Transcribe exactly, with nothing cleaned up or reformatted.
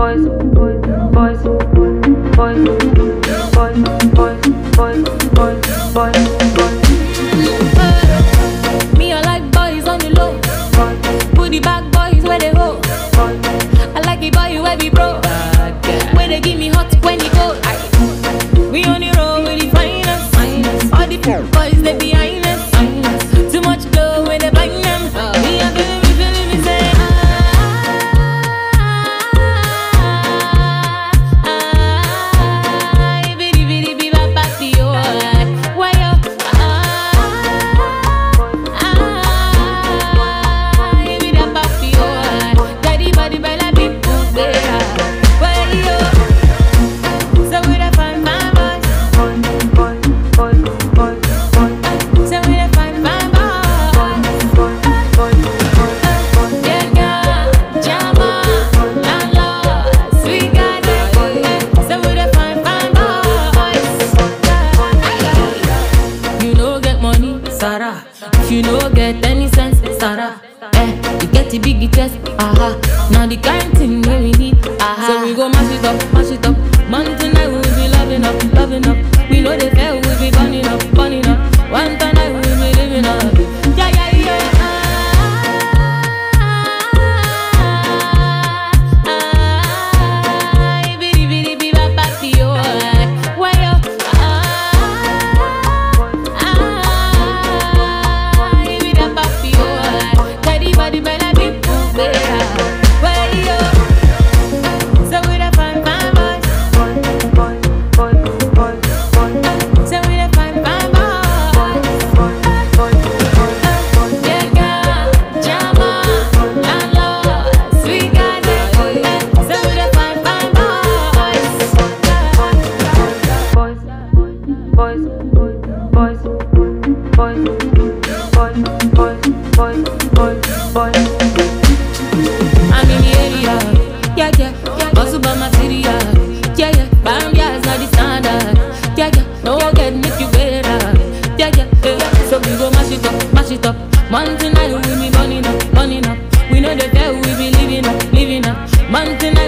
Me, I like boys on the low. Put the back boys where they go. I like the boy where we bro. Where they give me hot when he go. We on the road with the finest. All the boys they behind us. Too much glow when they blind them. Me I feel me feeling me say ah ah. Bidi bidi bidi ba ba bi yo. Why yo ah ah. Bidi ba ba bi yo. Daddy body bella big boom bear. Why yo? So we da fine fine boys. So we da fine fine boys. Yeah, girl, Jama, landlord, sweet guy. So we da fine fine boys. You no get money, Sarah. If you no get any sense, Sarah. Eh, you get the big chest, aha. Now the kind thing where we need, aha. So we go mash it up, mash it up. Man tonight we will be loving up, loving up. We know they fair, we will be burning up, burning up. One tonight we will be living up. Yeah, yeah, yeah. Ah, ah, ah. Bidi bidi bidi ba ba bi yo. Why yo? Ah, ah. Bidi ba ba bi yo. Daddy body bella big boom bear. Why yo? So we da fine fine boys. So we da fine fine boys. Yeah, girl, Jama, landlord, sweet guy. So we da fine fine boys. I'm in the area, yeah, yeah. Also by material, yeah, yeah. Bambia's not the standard, yeah, yeah. No get make you better, yeah, yeah, yeah. So we go mash it up, mash it up. Man tonight we be burning up, burning up. We know the fair we be living up, living up. Man tonight.